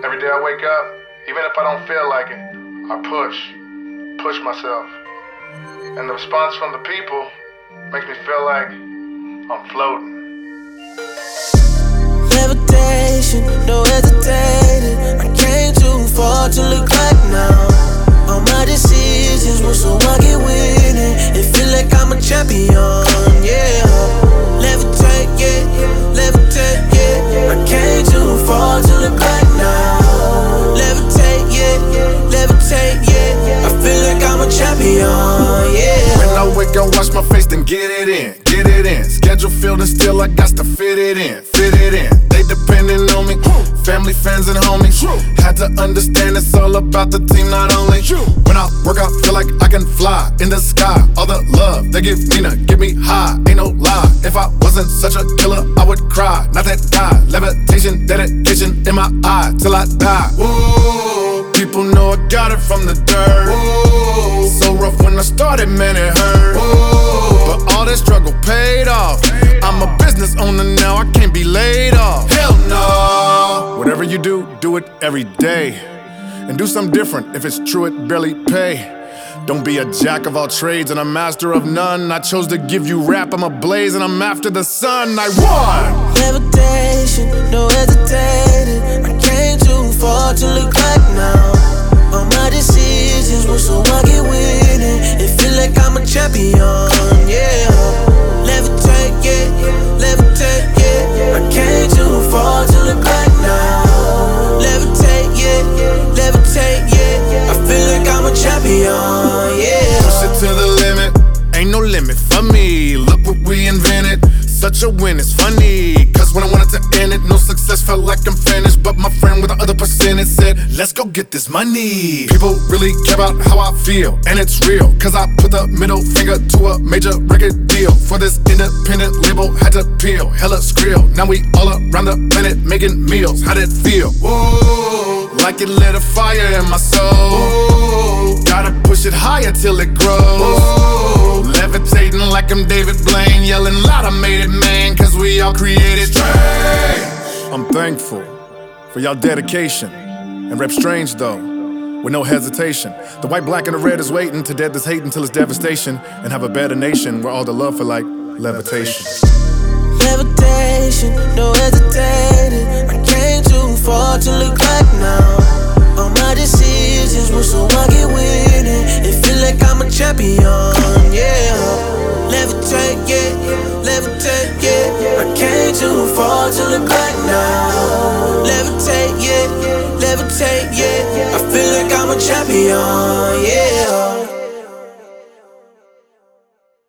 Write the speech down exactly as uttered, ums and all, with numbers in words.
Every day I wake up, even if I don't feel like it, I push, push myself. And the response from the people makes me feel like I'm floating. Levitation, no hesitating. I came too far to look back now. All my decisions were so I get winning. It feel like I'm a champion, yeah. Levitate, yeah, levitate, yeah. I came too far to look back now. Levitate, yeah, levitate, yeah. I feel like I'm a champion, yeah. When I wake up, wash my face, then get it in, get it in. Schedule filled and still I got to fit it in, fit it in. They depending on me, family, friends, and homies. Had to understand it's all about the team, not only. When I work out, feel like I can fly in the sky. All the love they give Nina, get me high, ain't no lie. If I wasn't such a killer, I would cry. Not that guy, levitation, dedication in my eye till I die. Ooh, people know I got it from the dirt. Ooh, so rough when I started, man, it hurt. Ooh, but all that struggle paid off. I'm a business owner now, I can't be laid off. Hell no. Whatever you do, do it every day. And do something different. If it's true, it barely pay. Don't be a jack of all trades and a master of none. I chose to give you rap, I'm ablaze and I'm after the sun. I won! Levitation, no hesitating. I came too far to look back now. All my decisions were so I get winning. It feel like I'm a champion, yeah. Levitate, yeah, levitate, yeah. I came too far to look back now. Levitate, yeah, levitate, yeah. I feel like I'm a champion, yeah. Push it to the limit, ain't no limit for me. Look what we invented, such a win, it's funny. Cause when I wanted to end it, no success, felt like I'm finished. But my friend with the other percentage said, let's go get this money. People really care about how I feel, and it's real. Cause I put the middle finger to a major record deal. For this independent label, had to peel, hella skrill. Now we all around the planet making meals, how'd it feel? Ooh, like it lit a fire in my soul. Ooh, gotta push it higher till it grows. Ooh, levitating like I'm David Blaine, yelling loud, I made it, man, cause we all created strange. I'm thankful for y'all dedication, and rep strange though, with no hesitation. The white, black, and the red is waiting to dead this hate until it's devastation, and have a better nation where all the love feel like levitation. Levitation, no hesitating. I came too far to look back now. All my decisions were so I get winning. It feel like I'm a champion, yeah. Levitate, yeah, levitate, yeah. I came too far to look back now. Levitate, yeah, levitate, yeah. I feel like I'm a champion.